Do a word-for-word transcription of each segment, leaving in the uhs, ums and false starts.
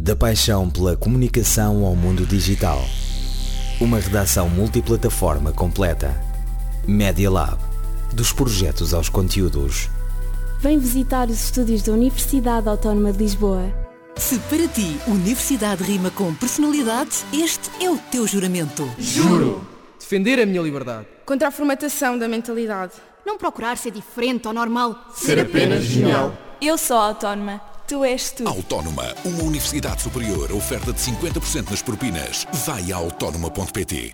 Da paixão pela comunicação ao mundo digital. Uma redação multiplataforma completa. Media Lab. Dos projetos aos conteúdos. Vem visitar os estúdios da Universidade Autónoma de Lisboa. Se para ti universidade rima com personalidade, este é o teu juramento. Juro defender a minha liberdade. Contra a formatação da mentalidade. Não procurar ser diferente ou normal. Ser apenas genial. Eu sou autónoma. Tu és tu. Autónoma, uma universidade superior, oferta de cinquenta por cento nas propinas. Vai a autónoma ponto pt.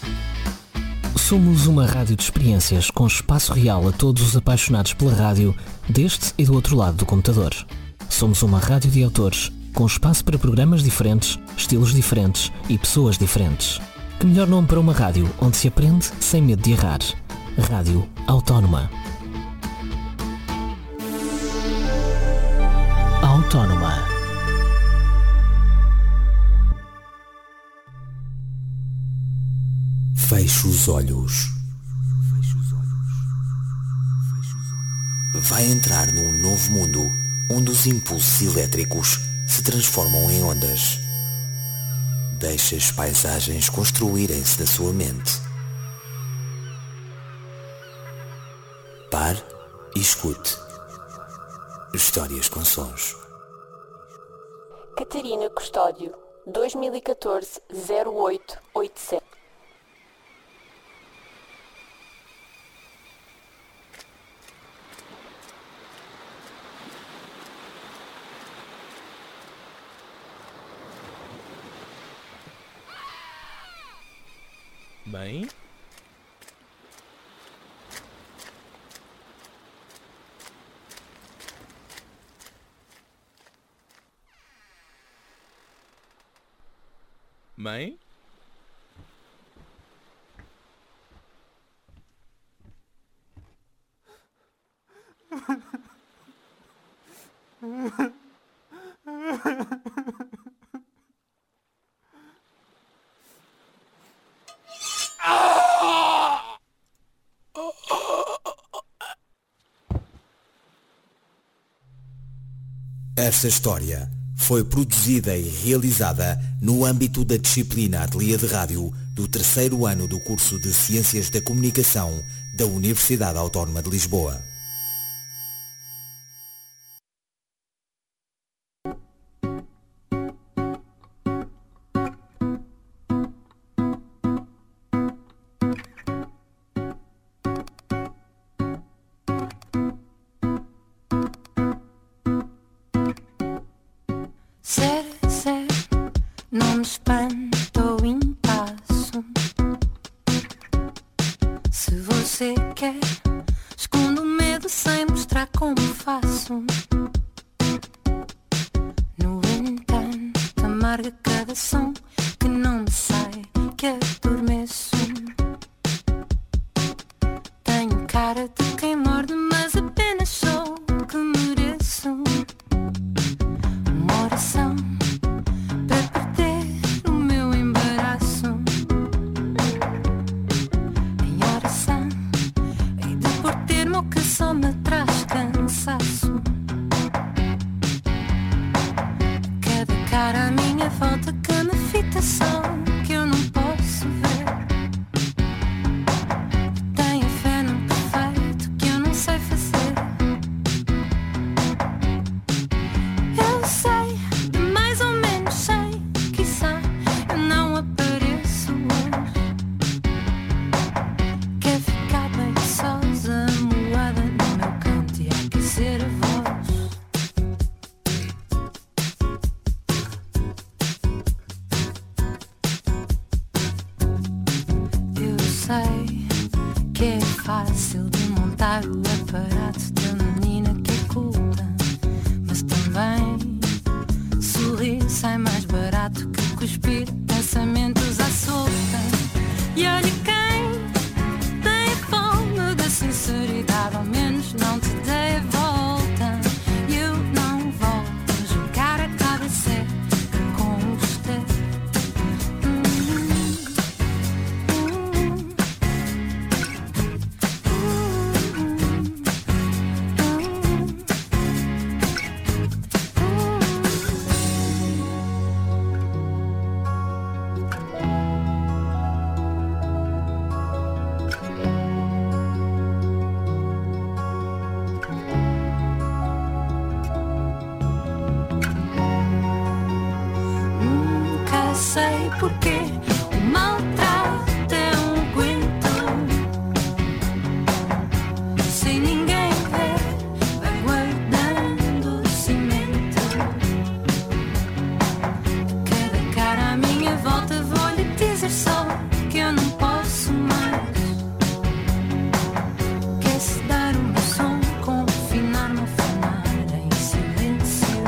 Somos uma rádio de experiências com espaço real a todos os apaixonados pela rádio, deste e do outro lado do computador. Somos uma rádio de autores, com espaço para programas diferentes, estilos diferentes e pessoas diferentes. Que melhor nome para uma rádio onde se aprende sem medo de errar. Rádio Autónoma. Autónoma. Feche os olhos. Vai entrar num novo mundo onde os impulsos elétricos se transformam em ondas. Deixe as paisagens construírem-se da sua mente. Pare e escute. Histórias com sons. Catarina Custódio, dois mil e catorze zero oito oito sete. Bem... Mãe? Esta história foi produzida e realizada no âmbito da disciplina Ateliê de Rádio do terceiro ano do curso de Ciências da Comunicação da Universidade Autónoma de Lisboa. sei porquê. O maltrato é um aguento. Sem ninguém ver, vai guardando cimento. Cada cara à minha volta vou-lhe dizer só que eu não posso mais. Quer-se dar o meu som, confinar-me a fumar em silêncio.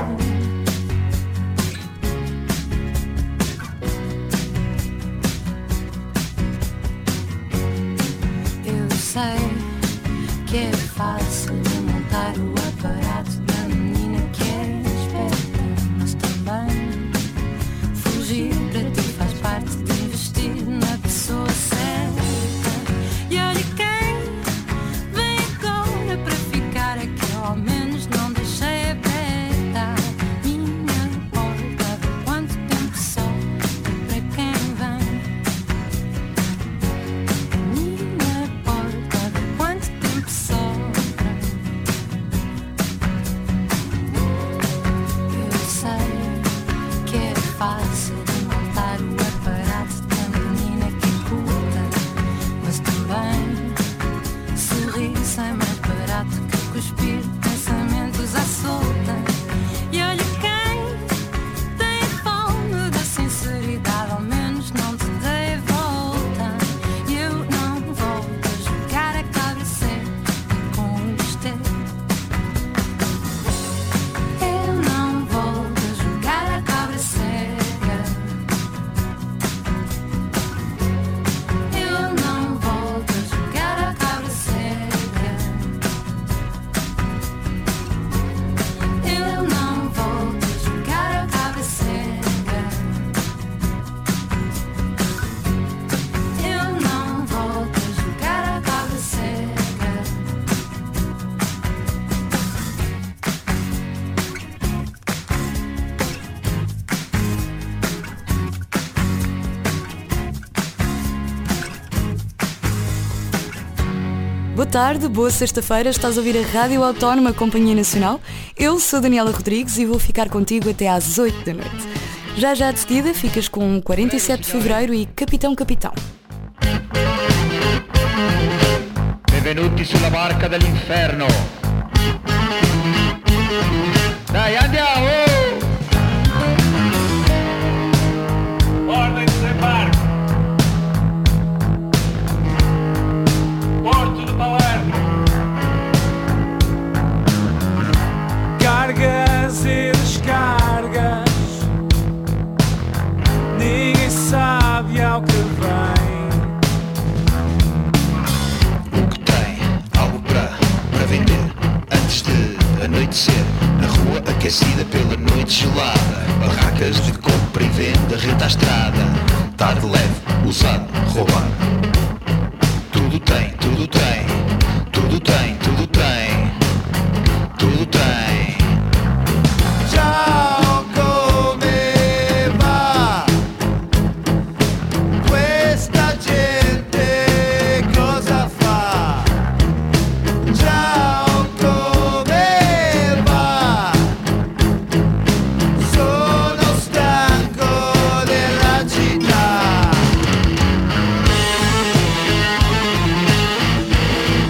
Eu sei que é fácil montar o aparato da menina que é esperta, mas também fugir para ti faz parte de investir na pessoa certa. E olha quem vem agora para ficar aqui, ao menos não deixei aberta a minha porta. Por quanto tempo só e para quem vem? Minha porta, por quanto tempo sobra? Eu sei que é fácil de montar o aparato da menina que é culta, mas também sorrir sem mais barato que cuspir pensamentos à solta. E olha quem tem fome da sinceridade, ao menos não te dei volta. E eu não volto a jogar a cabra cega com isto. Eu não volto a jogar a cabra cega. Eu não volto a jogar a cabra cega. Eu não volto a jogar a cabra cega. Eu não volto a jogar a cabra cega. Boa tarde, boa sexta-feira, estás a ouvir a Rádio Autónoma Companhia Nacional. Eu sou Daniela Rodrigues e vou ficar contigo até às oito da noite. Já já de seguida ficas com quarenta e sete de Fevereiro e Capitão Capitão. Benvenuti sulla barca dell'inferno. Dai, andiamo! Ordem de desembarque. Porto de Palermo. Cargas e descargas, ninguém sabe ao que vem. O que tem? Algo para, para vender antes de anoitecer. Na rua aquecida pela noite gelada, barracas de compra e venda, rede à estrada. Tarde leve, usado, roubado. Tudo tem, tudo tem, tudo tem, tudo tem, tudo tem. Ciao, come va? Questa gente cosa fa? Ciao, come va? Sono stanco della città.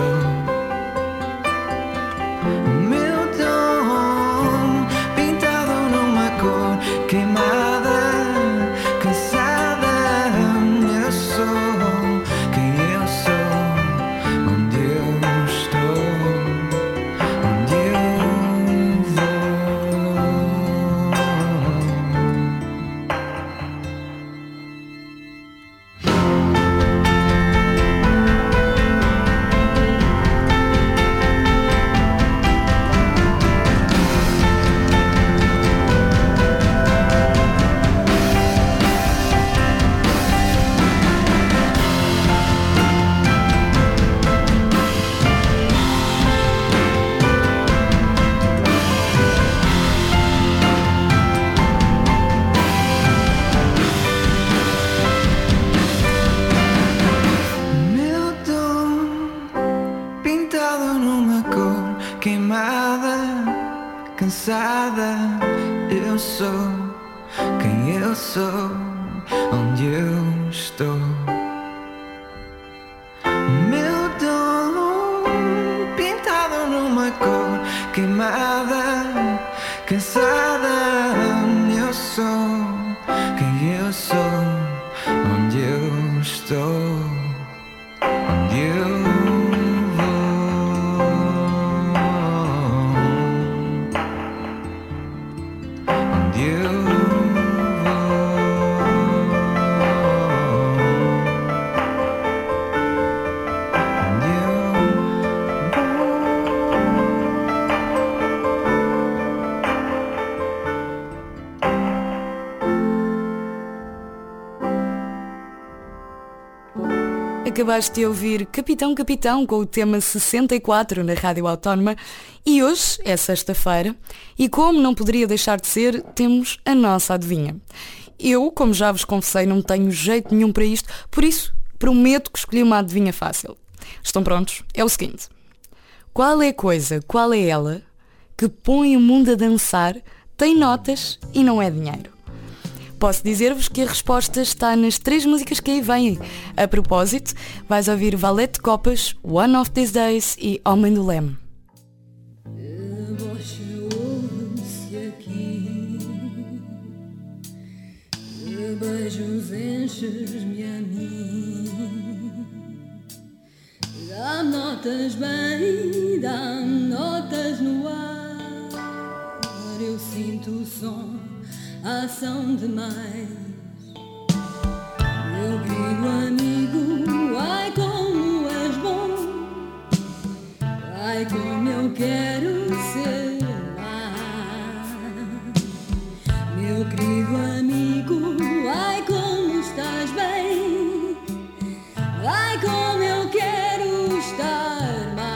estou. O meu dom pintado numa cor queimada, cansada. Eu sou quem eu sou, onde eu estou, onde eu vou. Meu dom pintado numa cor queimada, cansada. Eu sou quem eu sou, onde eu estou. Meu dom pintado numa cor queimada, cansada. Eu sou quem eu sou, onde eu estou, onde eu vou, onde eu Acabaste de ouvir Capitão Capitão com o tema sessenta e quatro na Rádio Autónoma e hoje é sexta-feira e como não poderia deixar de ser, temos a nossa adivinha. Eu, como já vos confessei, não tenho jeito nenhum para isto, por isso prometo que escolhi uma adivinha fácil. Estão prontos? É o seguinte. Qual é a coisa, qual é ela, que põe o mundo a dançar, tem notas e não é dinheiro? Posso dizer-vos que a resposta está nas três músicas que aí vêm. A propósito, vais ouvir Valete de Copas, One of These Days e Homem do Leme. De beijos enches-me a mim. Dá notas bem, dá notas no ar. Eu sinto o som, a ação demais. Meu querido amigo, ai como és bom. Ai como eu quero ser mais. Meu querido amigo, ai como estás bem. Ai como eu quero estar mal.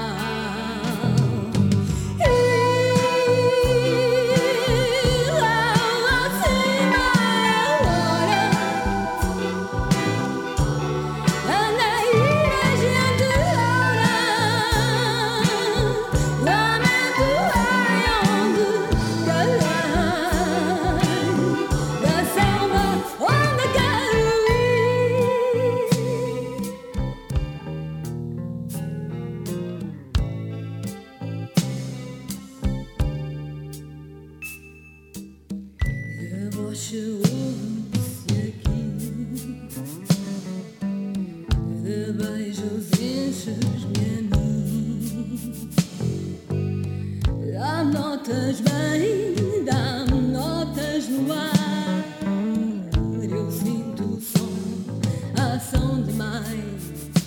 Notas bem, dá notas no ar. Eu sinto o som, a ação demais.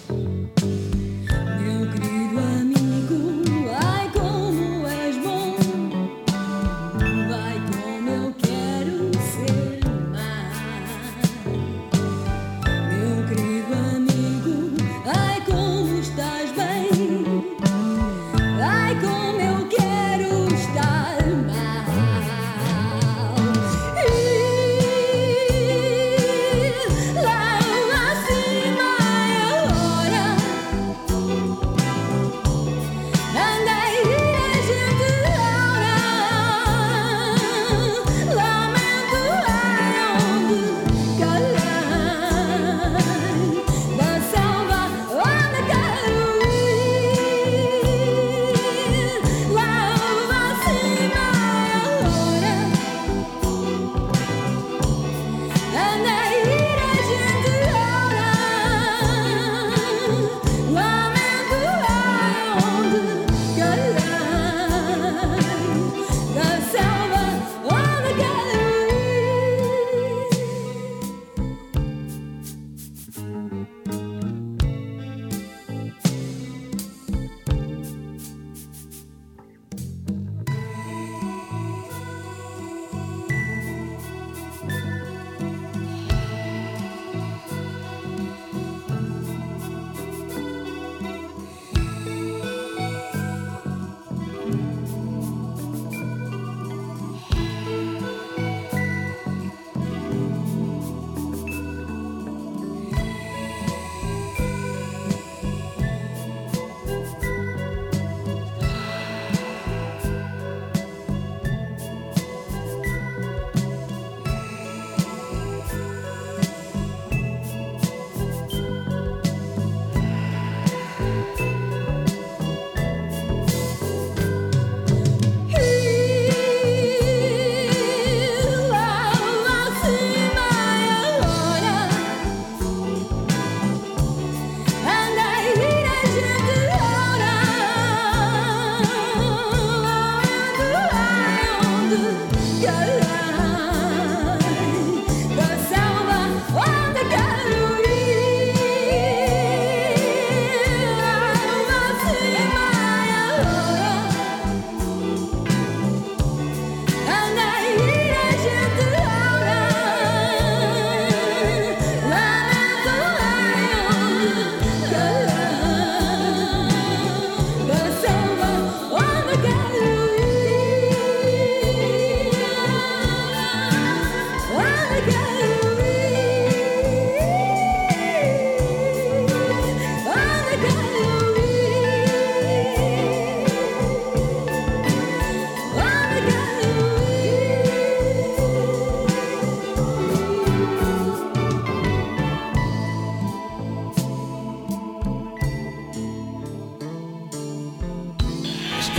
Meu querido amigo, ai como és bom. Ai como eu quero ser mais. Meu querido amigo, ai como estás bem. Ai como eu quero estar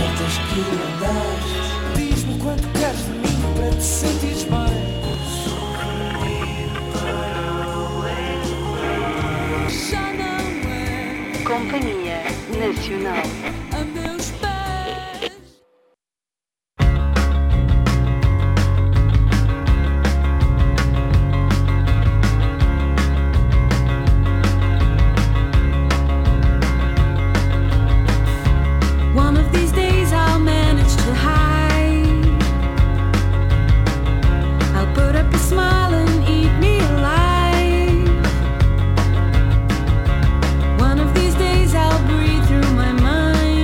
cartas que mandaste. Diz-me quanto queres de mim para te sentires bem. Já não é Companhia Nacional. a meus pés. One of these days I'll manage to hide. I'll put up a smile and eat me alive. One of these days I'll breathe through my mind.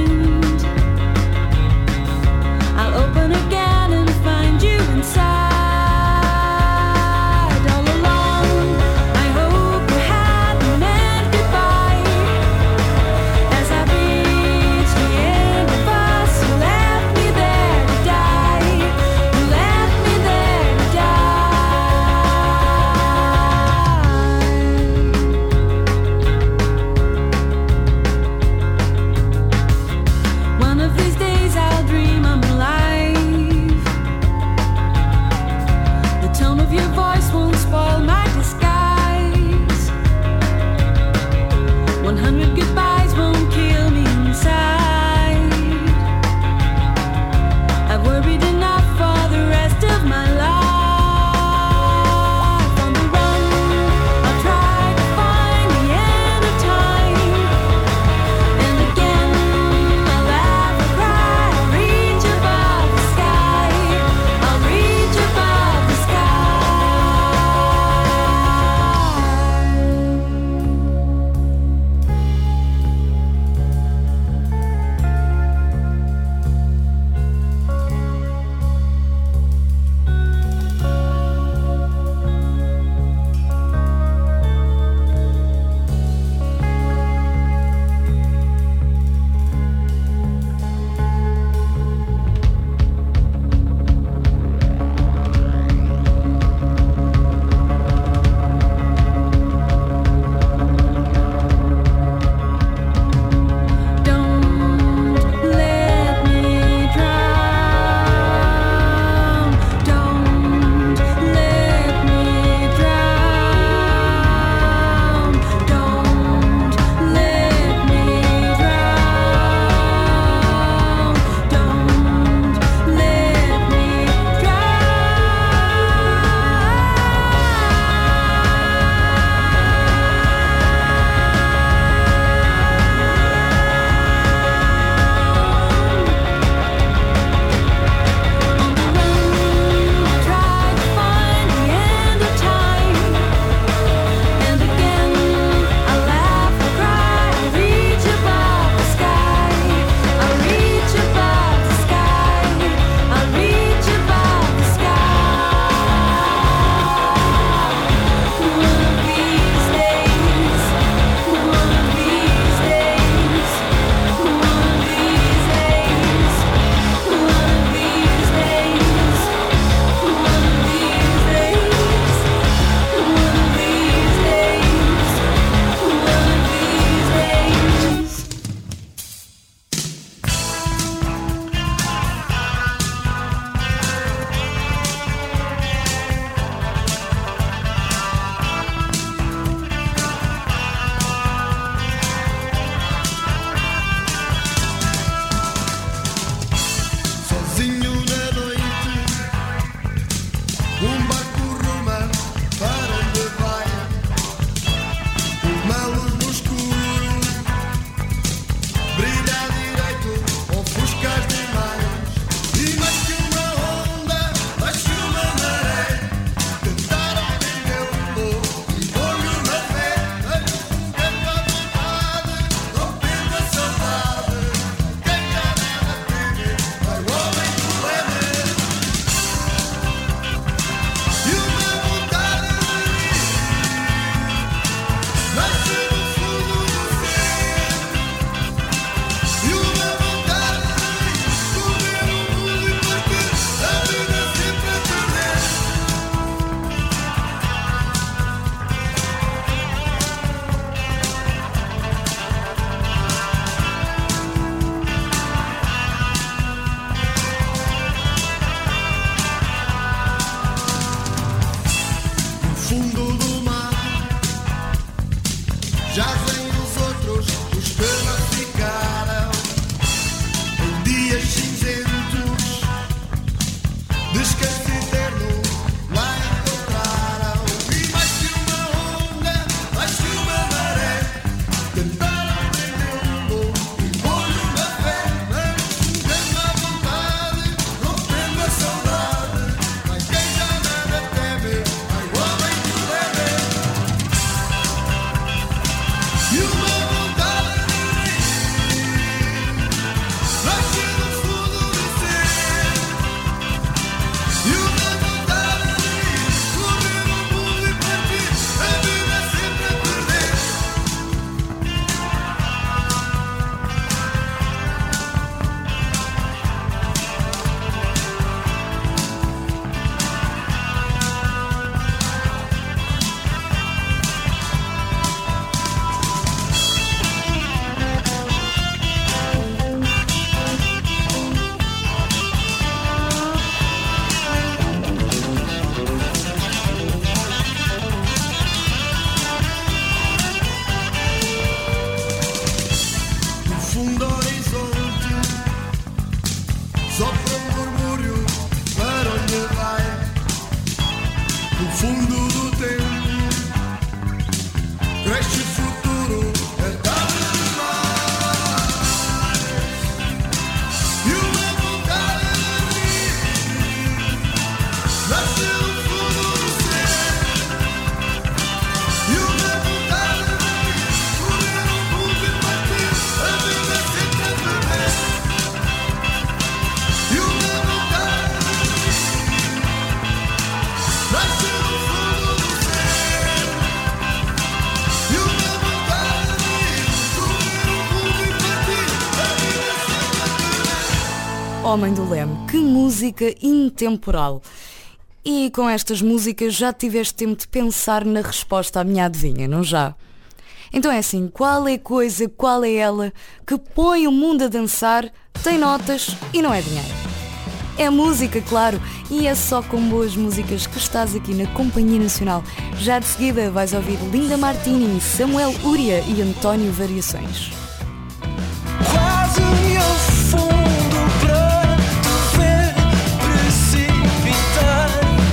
Homem do Leme, que música intemporal. E com estas músicas já tiveste tempo de pensar na resposta à minha adivinha, não já? Então é assim, qual é a coisa, qual é ela que põe o mundo a dançar, tem notas e não é dinheiro? É música, claro, e é só com boas músicas que estás aqui na Companhia Nacional. Já de seguida vais ouvir Linda Martini, Samuel Uria e António Variações. Quase me afundo pra te ver precipitar,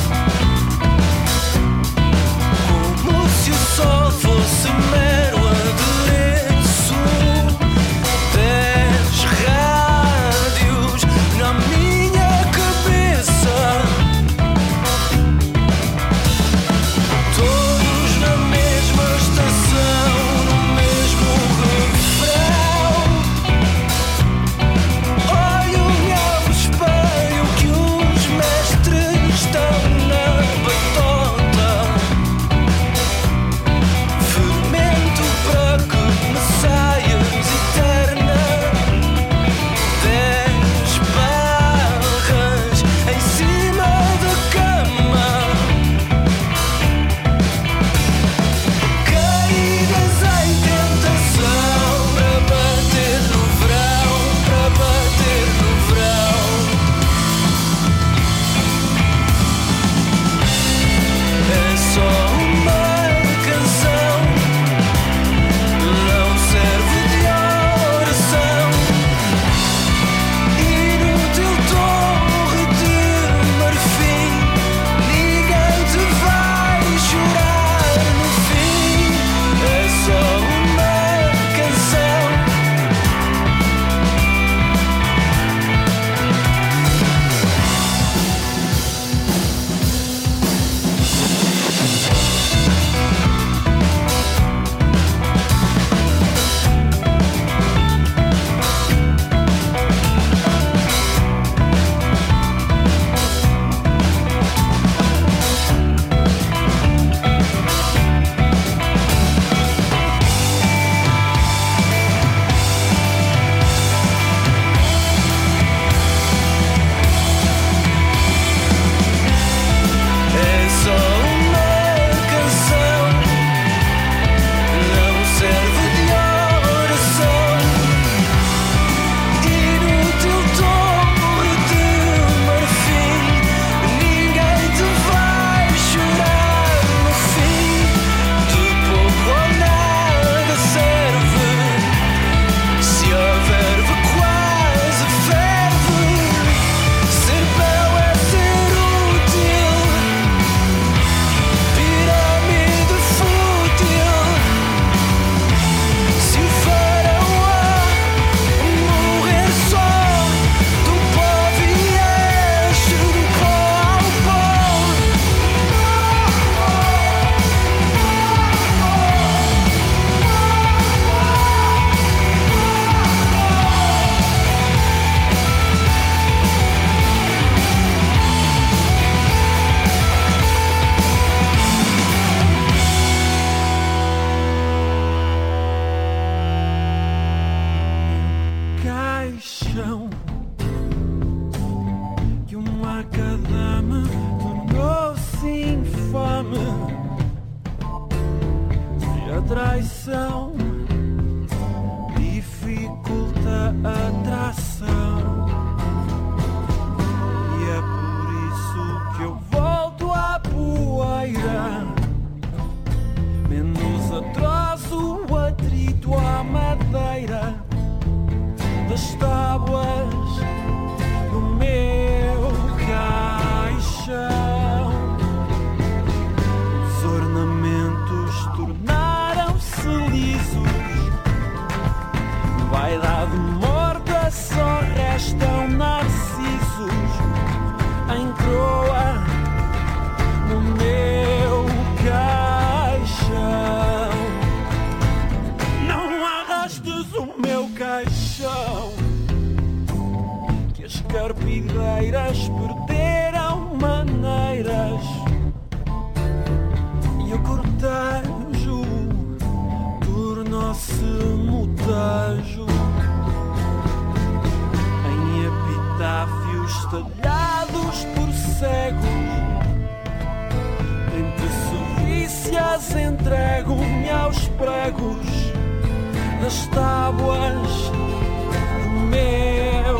como se o sol fosse mero adereço. Dez rádios na minha cabeça, todos na mesma estação, no mesmo refrão. Olho-me ao espelho que os mestres estão na batota. Fermento para que me saias eterna. Dez barras em cima da cama, caídas em tentação, para bater no verão, para bater no verão. É só uma canção, não serve de oração. Inútil torre de marfim, ninguém te vai chorar no fim. É só uma canção. É só uma canção, não serve de oração. Inútil torre de marfim, ninguém te vai chorar no fim. De pouco ou nada serve, se a verve quase ferve. Ser belo é ser útil, pirâmide fútil. Se o faraó morrer só, do pó vieste, do pó ao pó. Caixão e uma cadama tornou-se infame, e a traição dificulta a tração. E é por isso que eu volto à poeira, menos atroz o atrito à madeira das tábuas do meu caixão. Os ornamentos tornaram-se lisos, vaidade morta, só restam narcisos em croa no meu caixão. Não arrastes o meu caixão, que as carpideiras perderam maneiras, e o cortejo tornou-se mutejo em epitáfio. talhados por cegos. Entre sevícias entrego-me aos pregos das tábuas do meu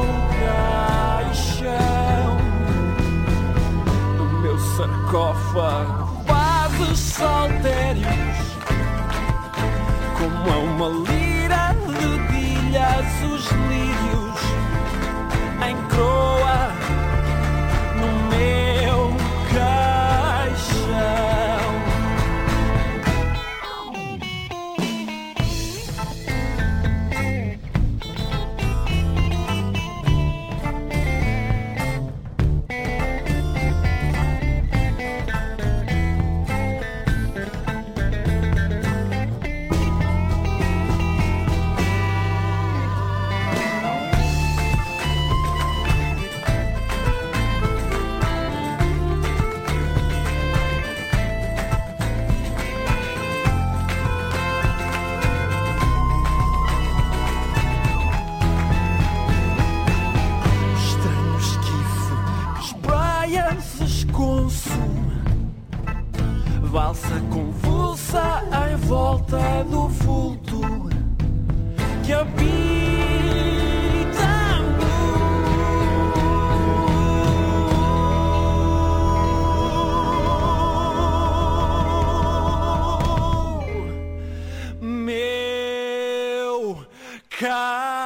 caixão. No meu sarcófago vasos saltérios, como é uma lira de bilhas os lírios em croa no meu caixão. Valsa convulsa em volta do vulto que habita meu caixão.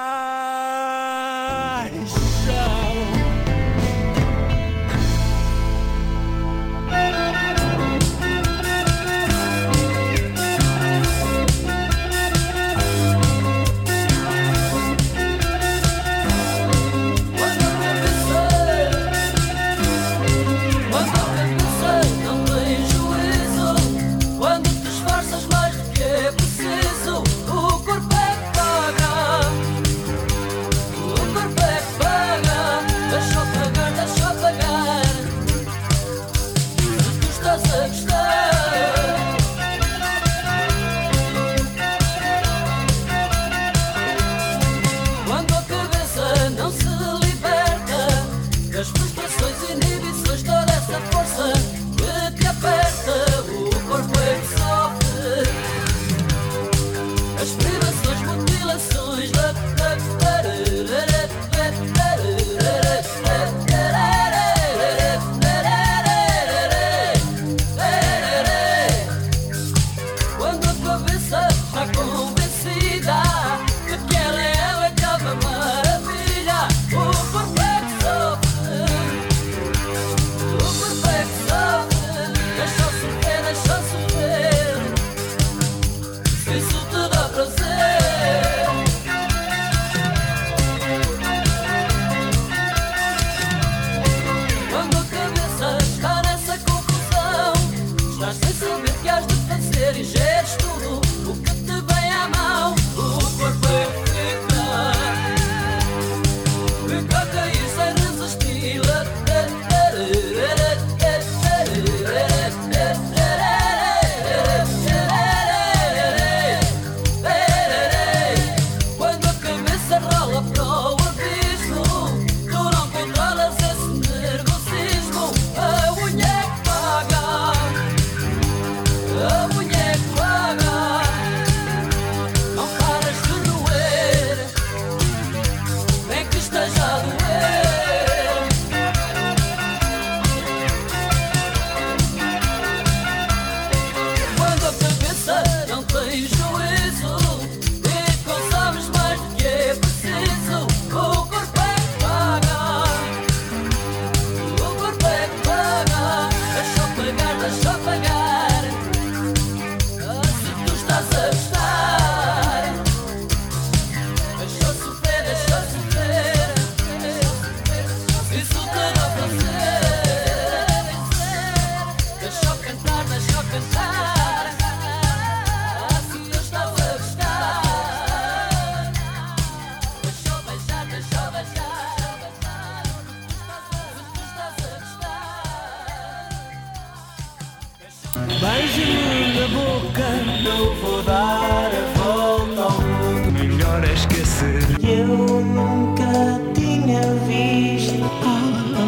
Beije-me na boca, não vou dar a volta ao mundo. Melhor é esquecer. Eu nunca tinha visto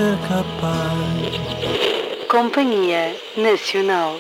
ser capaz. Companhia Nacional.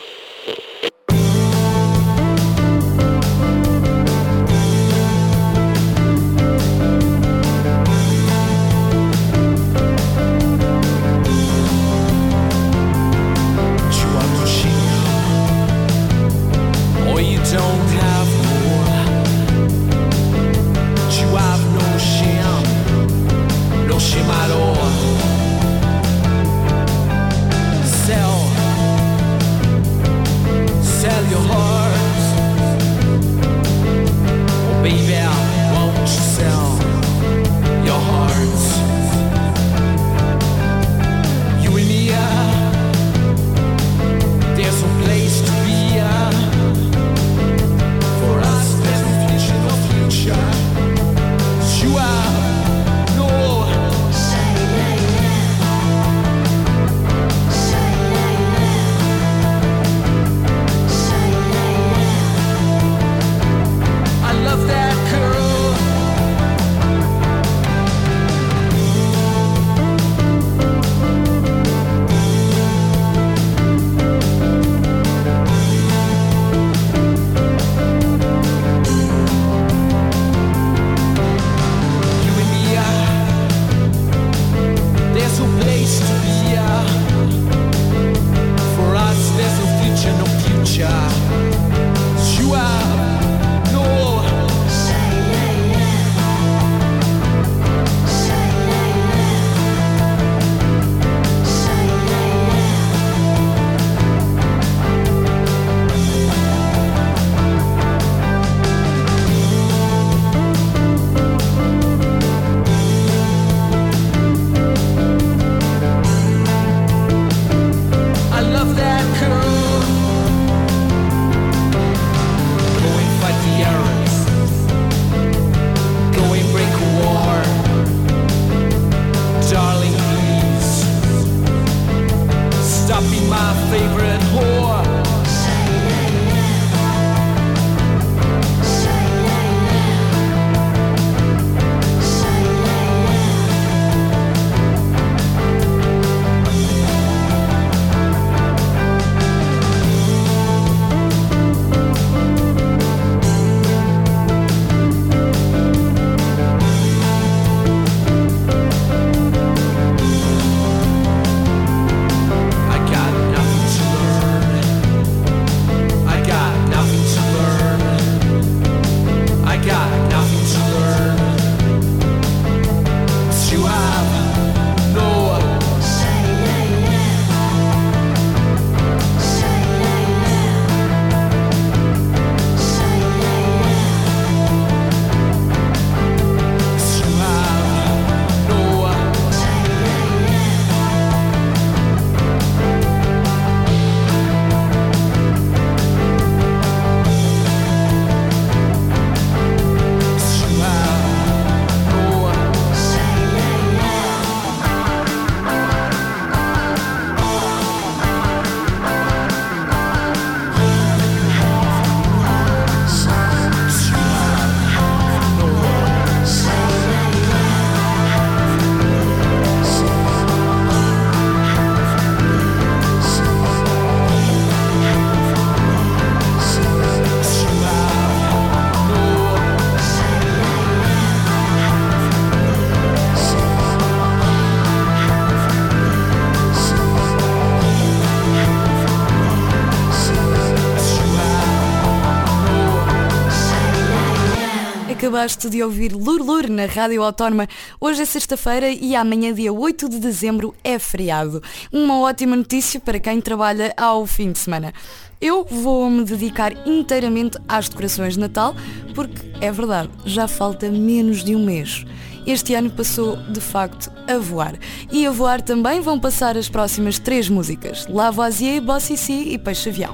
Acabaste de ouvir Lurlur na Rádio Autónoma. Hoje é sexta-feira e amanhã, dia oito de dezembro, é feriado. Uma ótima notícia para quem trabalha ao fim de semana. Eu vou-me dedicar inteiramente às decorações de Natal, porque, é verdade, já falta menos de um mês. Este ano passou, de facto, a voar. E a voar também vão passar as próximas três músicas: Lavoisier, Bossy C e Peixe Avião.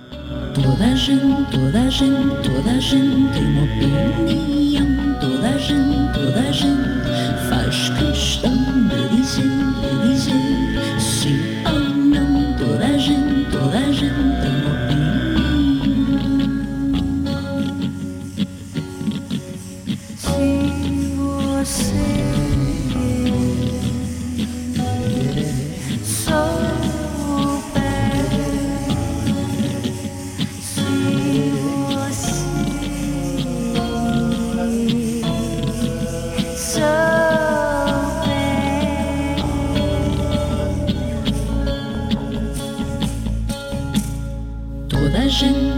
Toda a gente, toda a gente, toda a gente tem uma opinião. Toda a gente, toda a gente faz questão de dizer, de dizer sim ou não. Toda a gente, toda a gente tem uma opinião. Se você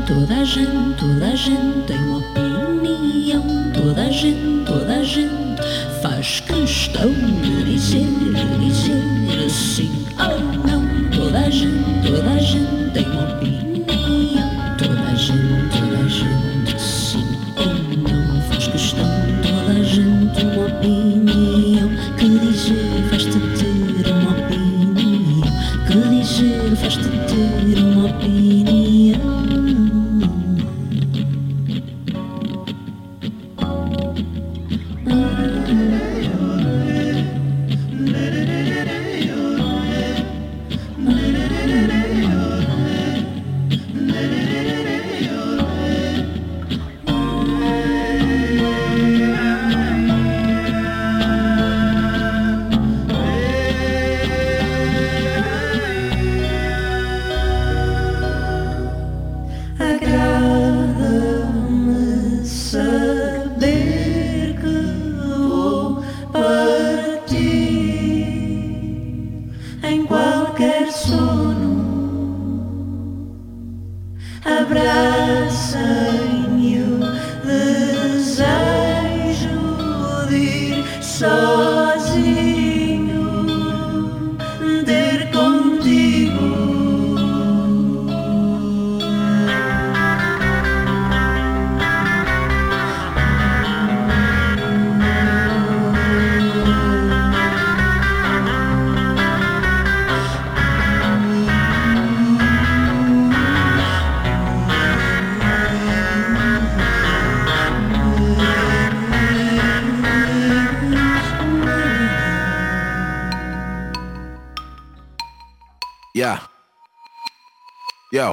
toda a gente, toda a gente tem uma opinião. Toda a gente, toda a gente faz questão de dizer, de dizer sim ou não. Toda a gente, toda a gente tem uma opinião. Toda a gente, toda a gente sim ou não faz questão. Toda a gente uma opinião. Que dizer faz-te ter uma opinião. Que dizer faz-te ter uma opinião. Yeah. Yo.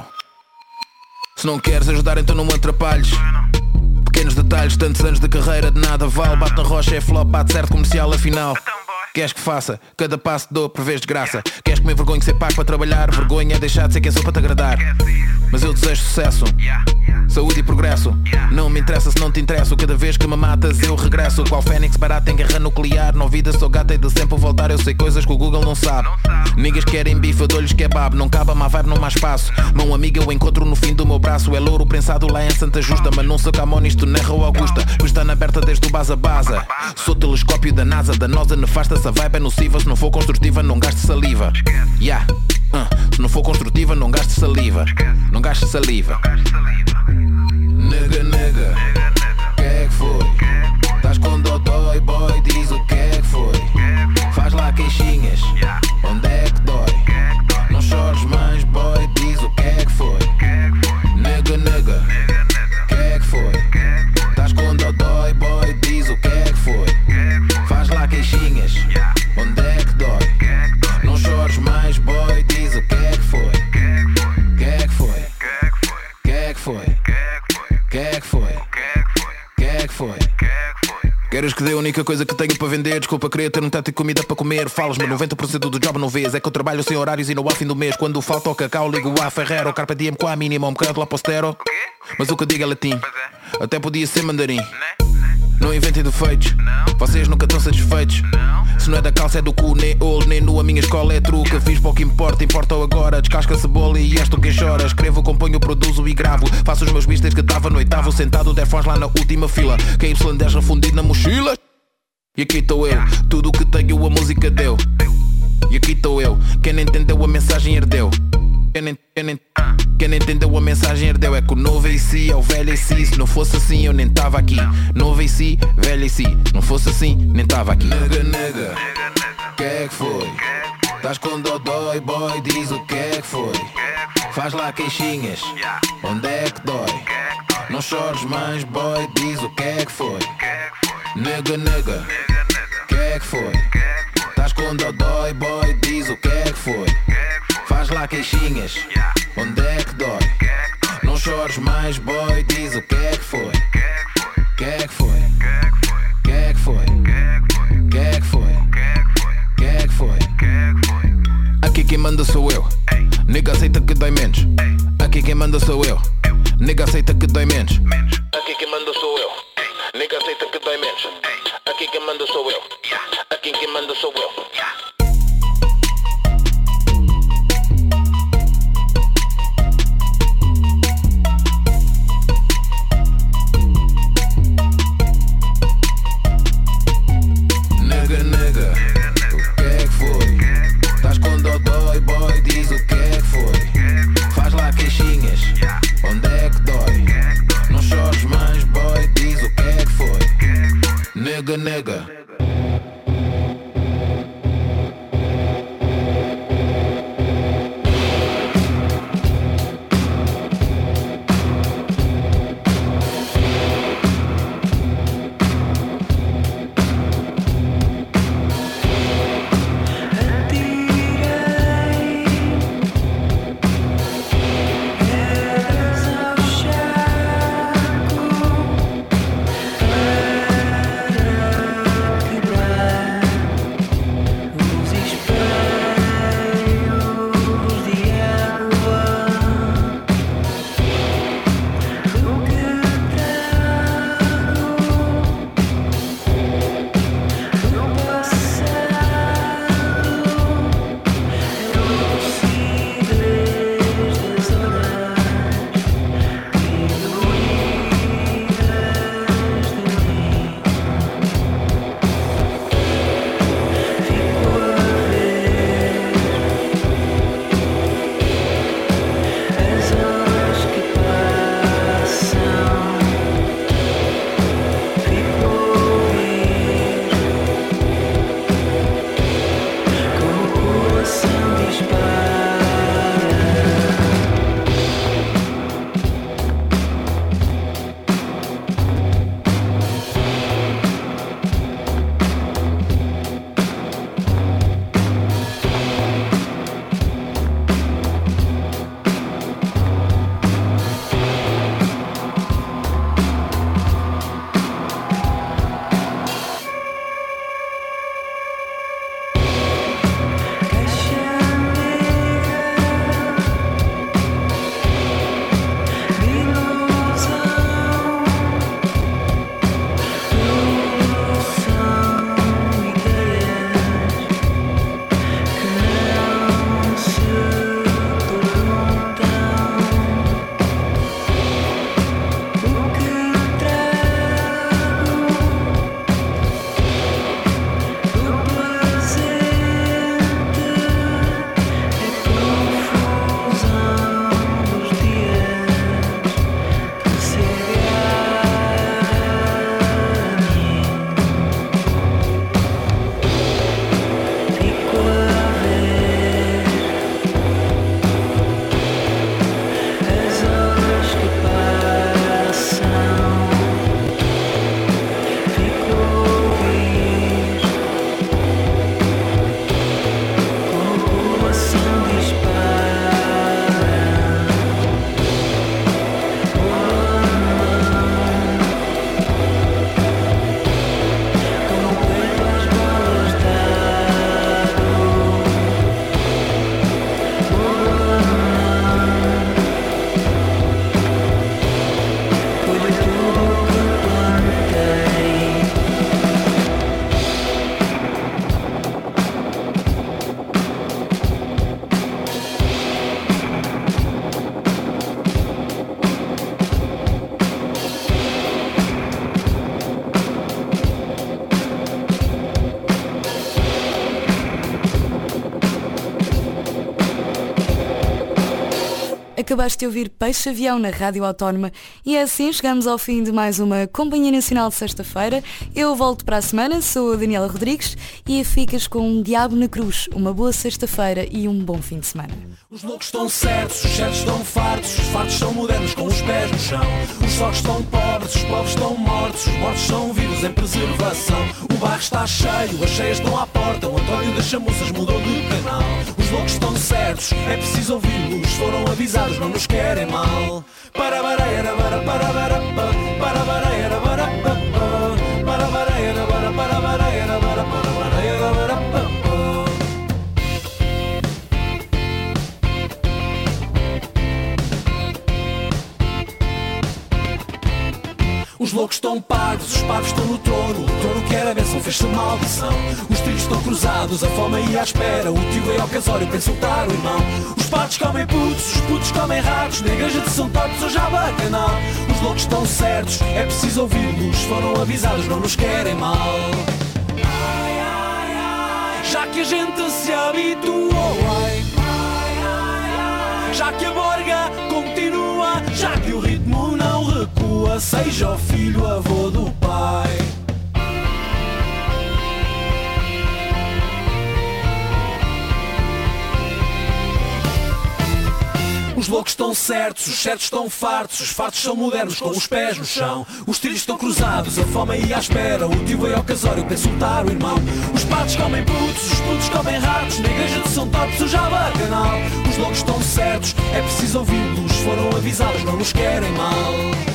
Se não queres ajudar, então não me atrapalhes. Pequenos detalhes, tantos anos de carreira, de nada vale. Bate na rocha, é flop, bate certo comercial, afinal. Queres que faça? Cada passo dou, prevês desgraça. Queres que me envergonhe de ser pago para trabalhar? Vergonha é deixar de ser quem sou para te agradar. Mas eu desejo sucesso, saúde e progresso. Não me interessa se não te interesso. Cada vez que me matas eu regresso. Qual fênix barato em guerra nuclear. Não vida, sou gata e de sempre voltar. Eu sei coisas que o Google não sabe. Niggas querem bife, eu dou-lhes kebab. Não cabe a má vibe, não há espaço. Mão amiga eu encontro no fim do meu braço. É louro prensado lá em Santa Justa. Mas não sou camón, isto na Rua Augusta. Pois está na aberta desde o Baza Baza. Sou telescópio da NASA, danosa, nefasta. Se a vibe é nociva, se não for construtiva não gaste saliva. Yeah. Uh, se não for construtiva não gaste saliva. Não gaste saliva. Nega, nega, que é que foi? Estás com dodói, boy, diz o que é que foi? Faz lá queixinhas, onde é que dói? Não chores mais, boy, diz o que é que foi? Nega, nega, que é que foi? Estás com dodói, boy, diz o que é que foi? Faz lá queixinhas, onde é que dói? Não chores mais, boy, diz o que é que foi? Que é que foi? Que é que foi? Que é que foi? Que é que foi? Queres que dê a única coisa que tenho para vender? Desculpa, queria ter um teto e comida para comer. Falas-me, noventa por cento do job não vês. É que eu trabalho sem horários e não há fim do mês. Quando falta o cacau, ligo a Ferrero. Carpe diem com a mínima, um bocado lá postero. Mas o que eu digo é latim. Até podia ser mandarim. Não inventem defeitos, vocês nunca estão satisfeitos. Se não é da calça é do cu, nem old, nem nu. A minha escola é truca, fiz pouco importa, importa agora. Descasca a cebola e és tu quem chora. Escrevo, componho, produzo e gravo. Faço os meus beats desde que estava no oitavo. Sentado, Defons lá na última fila. K Y dez refundido na mochila. E aqui estou eu, tudo o que tenho a música deu. E aqui estou eu, quem não entendeu a mensagem herdeu. Quem não, quem, não, quem não entendeu a mensagem herdeu. É que o novo A C é o velho A C. Se não fosse assim eu nem tava aqui. Novo A C, velho A C. Não fosse assim, nem tava aqui. Nega, nega, que é que foi? Estás com dodói, boy, diz o que é que foi? Faz lá queixinhas, onde é que dói? Não chores mais, boy, diz o que é que foi? Nega, nega, que é que foi? Estás com dodói, boy, diz o que é que foi? Faz lá queixinhas, onde é que dói? Não chores mais, boy, diz o que é que foi? Que é que foi? Que é que foi? Que é que foi? Que é que foi? Aqui quem manda sou eu. Nega aceita que dói menos. Aqui quem manda sou eu. Nega aceita que dói menos. Aqui quem manda sou eu. Nega aceita que dói menos. Aqui quem manda sou eu. Aqui quem manda sou eu. acabaste de ouvir Peixe Avião na Rádio Autónoma e é assim chegamos ao fim de mais uma Companhia Nacional de sexta-feira. Eu volto para a semana, sou a Daniela Rodrigues e ficas com um Diabo na Cruz. Uma boa sexta-feira e um bom fim de semana. Os loucos estão certos, os certos estão fartos, os fartos são modernos com os pés no chão. Os socos estão pobres, os pobres estão mortos, os mortos são vivos em preservação. O bairro está cheio, as cheias estão à porta, o António das Chamuças mudou de canal. Os loucos estão certos, é preciso ouvi-los, foram avisados, não nos querem mal. Para bareira, para para para para bareira, para para para bareira, para para bareira, para para bareira, para para. Os loucos estão pagos, os pagos estão no trono. O trono quer a bênção, fez-se maldição. Os trilhos estão cruzados, a fome aí à espera. O tio veio ao casório para insultar o irmão. Os patos comem putos, os putos comem ratos. Na igreja de São Topos hoje há bacanal. Os loucos estão certos, é preciso ouvi-los, foram avisados, não nos querem mal. Ai, ai, ai, já que a gente se habituou, ai, ai, ai, ai, já que a borga continua, já que o ritmo não recua, seja o filho avô do pai. Os loucos estão certos, os certos estão fartos, os fartos são modernos com os pés no chão. Os trilhos estão cruzados, a fome aí à espera. O tio veio ao casório para insultar o irmão. Os patos comem putos, os putos comem ratos. Na igreja de São Topos hoje há bacanal. Os loucos estão certos, é preciso ouvi-los, foram avisados, não nos querem mal.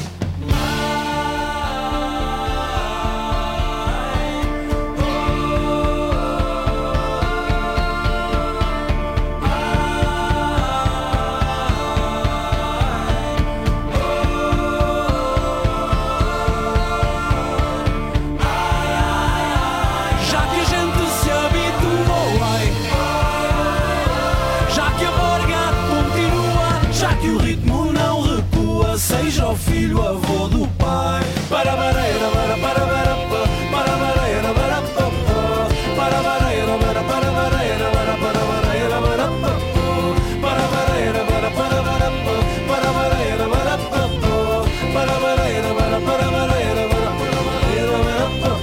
Seja o filho avô do pai. Para bareira, para para para para bareira, para para bareira, para para bareira, para para bareira, para para bareira, para para para para bareira, para para bareira, para para bareira, para para bareira, para.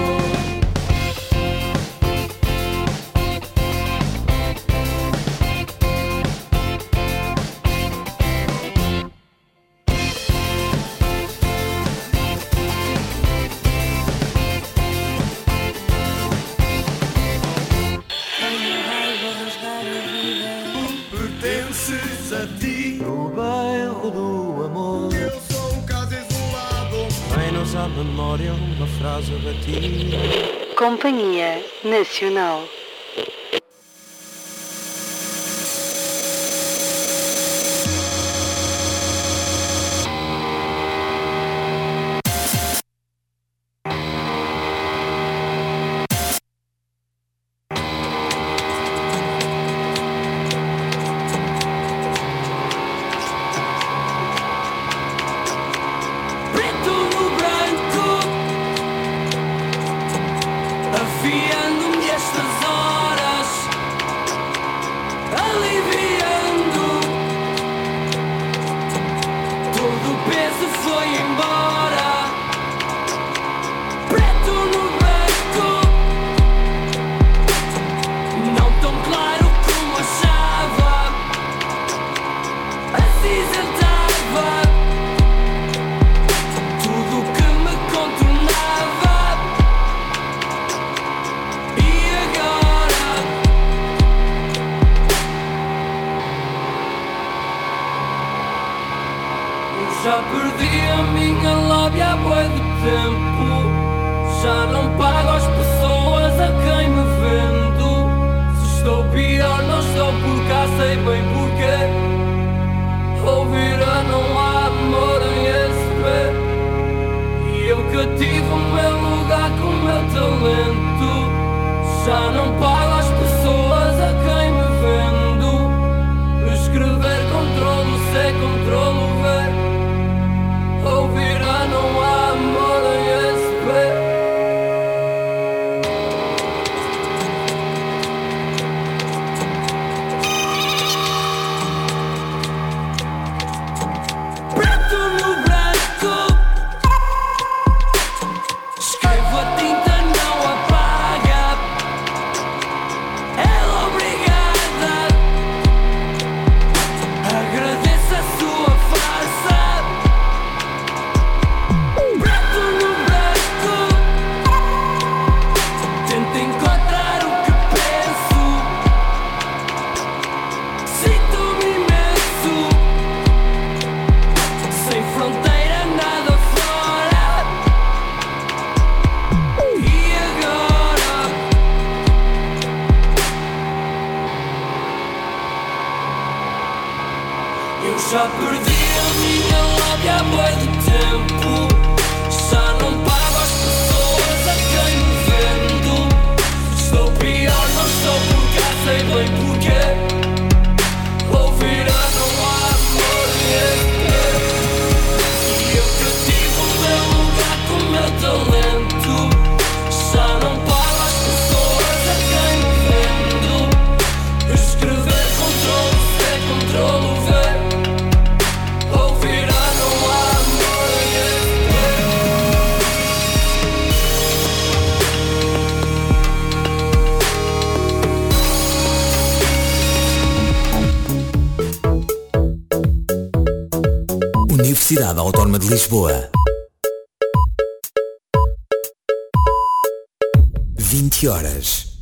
A memória, uma frase batida. Companhia Nacional. Afiando-me estas horas, aliviando. Todo o peso foi embora. Preto no branco, não tão claro como achava. Acinzentava tudo que me contornava. Já perdi a minha lábia há bué de tempo. Já não pago às pessoas a quem me vendo. Se estou pior não estou por cá, sei bem porquê. Ouvir a não há amor em esse pé. E eu que tive o meu lugar com o meu talento. Já não pago às pessoas a quem me vendo. Escrever controlo C, controlo V. Ouvir a não há amor em esse pé. Eu já perdi a minha lábia há bué de tempo. Já não pago as pessoas a quem me vendo. Estou pior, não estou por cá, sei bem porquê. Ouvirá, não há amor. E eu cativo o meu lugar com o meu talento. Já não pago as pessoas a quem me vendo. Escrever controlo C, controlo V. Ouvirá, não há amor. Universidade Autónoma de Lisboa. vinte horas.